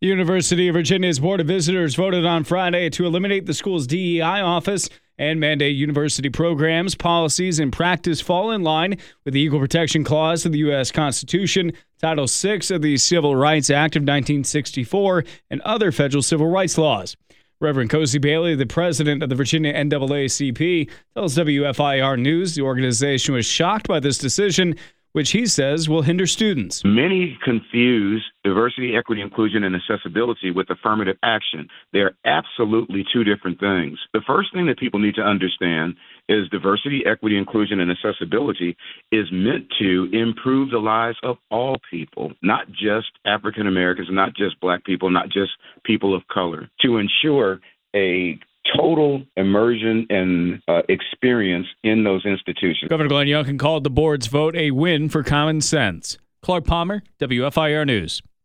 The University of Virginia's Board of Visitors voted on Friday to eliminate the school's DEI office and mandate university programs, policies, and practice fall in line with the Equal Protection Clause of the U.S. Constitution, Title VI of the Civil Rights Act of 1964, and other federal civil rights laws. Reverend Cozy Bailey, the president of the Virginia NAACP, tells WFIR News the organization was shocked by this decision, which he says will hinder students. Many confuse diversity, equity, inclusion, and accessibility with affirmative action. They're absolutely two different things. The first thing that people need to understand is diversity, equity, inclusion, and accessibility is meant to improve the lives of all people, not just African Americans, not just Black people, not just people of color, to ensure a total immersion and experience in those institutions. Governor Glenn Youngkin called the board's vote a win for common sense. Clark Palmer, WFIR News.